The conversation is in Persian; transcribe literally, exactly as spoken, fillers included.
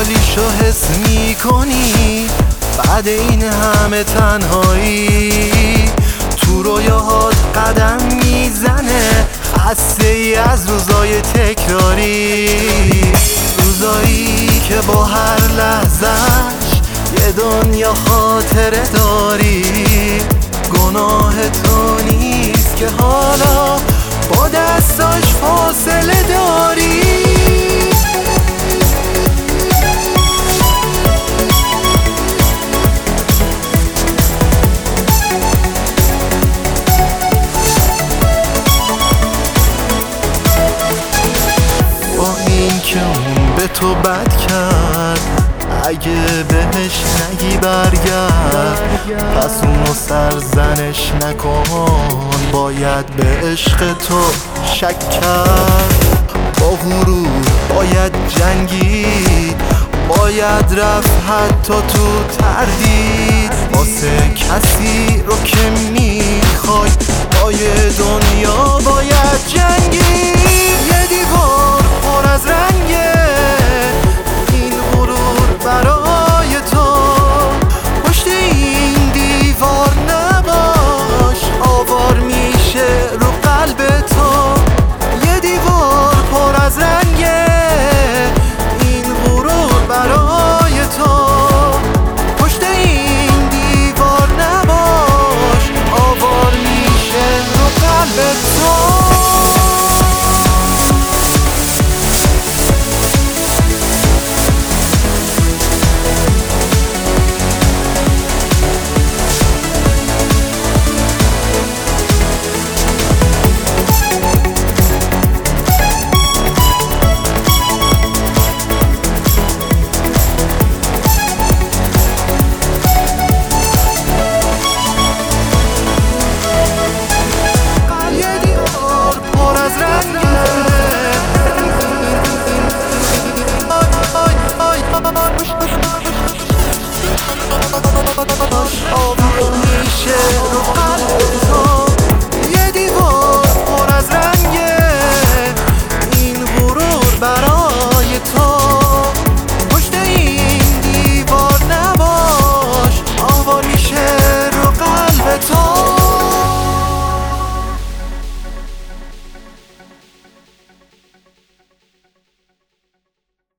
حالیشو حس میکنی بعد این همه تنهایی؟ تو رویاهات قدم میزنه خسته ای از روزای تکراری، روزایی که با هر لحظهش یه دنیا خاطره داری. گناه تو نیست که حالا با دستاش فاصله داری. با این که اون به تو بد کرد، اگه بهش نگی برگرد، پس اونو سرزنش نکن، باید به عشق تو شک کرد. با غرور باید جنگید، باید رفت حتی تو تردید، واسه کسی رو که میخوای با یه دنیا باید جنگید. یه دیوار پر از رنگه این غرور برای تو، پشت این دیوار نباش آوار میشه رو قلب تو. یه دیوار پر از رنگه این غرور برای تو، پشت این دیوار نباش آوار میشه رو قلب تو. آوار میشه رو قلب